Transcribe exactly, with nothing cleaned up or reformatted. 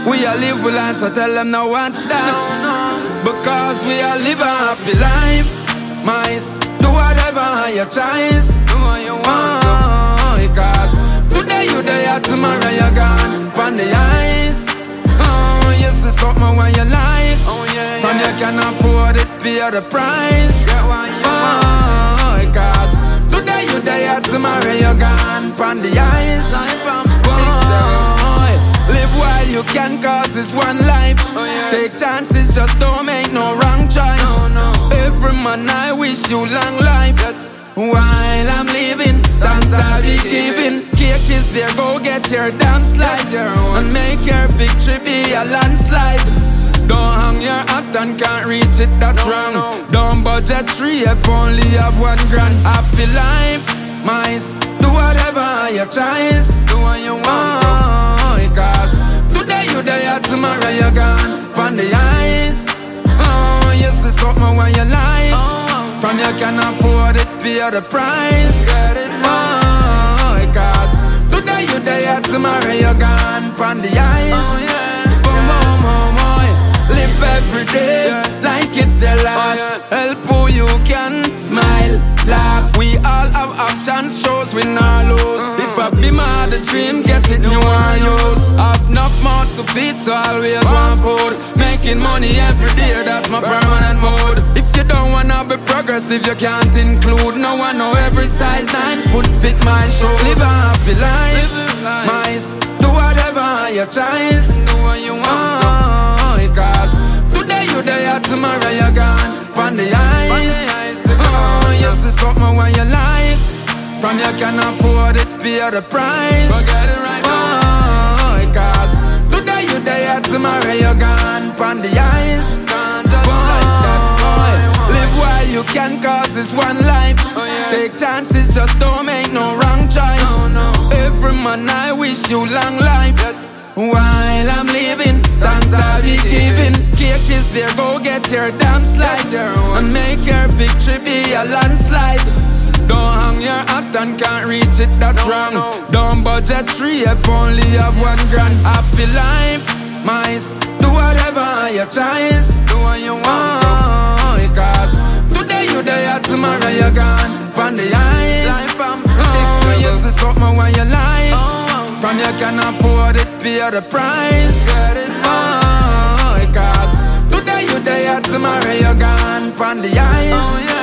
We a live with life, so tell them now watch that. Because we a live a happy life. Mice, do whatever your choice. Do what you want. Oh, because today you there, tomorrow you're gone. From the ice. Oh, you see something when you like. Oh, yeah, yeah. From you can afford it, pay the price. Get what you want. Oh, because today you there, tomorrow you're gone. From the ice. Live while you can, cause it's one life. Oh, yeah. Take chances, just don't make no wrong choice. No, no. Every man I wish you long life. Yes. While I'm living, thanks I'll be giving. Cake is there, go get your damn slice. And make your victory be a landslide. Don't hang your hat and can't reach it, that's no, wrong. No. Don't budget three if only have one grand. Happy life, mice, do whatever your choice. Do what you want. Oh, cause today you there, tomorrow you're gone. From the ice. Oh, you see something when you like. Oh, from you can afford it, pay the price. Get it now. Oh, cause today you there, tomorrow you're gone. From the ice. Oh, yeah. Boom, boom, boom, boom. Live every day, yeah, like it's your last. Oh, yeah. Help who you can, smile, laugh. We all have options, shows we not lose. Uh-huh. If I be mad, the dream, get it, you want use. Have enough mouth to feed, so always want food. Making money every day, that's my permanent mode. If you don't wanna be progressive, you can't include. No one know every size, nine foot fit my shoes. Live a happy life, mice, do whatever your choice. Do what you want. Cause today you there, tomorrow you're gone. From the ice. Oh, you see something when you like. From you can afford it, pay the price. Forget it right now. Oh, cause today you there, tomorrow you're gone. From the ice. Can't just oh, like that. Oh, live while you can, cause it's one life. Oh, yeah. Take chances, just don't make no wrong choice. No, no. Every man I wish you long life. Yes. While I'm living, thanks I'll be giving. Cake is there, go get your damn slice. And make your victory be a landslide. Don't hang your hat and can't reach it, that's no, wrong. No. Don't budget three if only have one grand. Happy life, mice, do whatever your choice. Do what you want. Oh, cause today you there, tomorrow you're gone. From the ice. Oh, you see something when you like. Oh, from you can afford it, pay the price. Get it now. Oh, cause today you there, tomorrow you're gone. From the ice. Oh, yeah.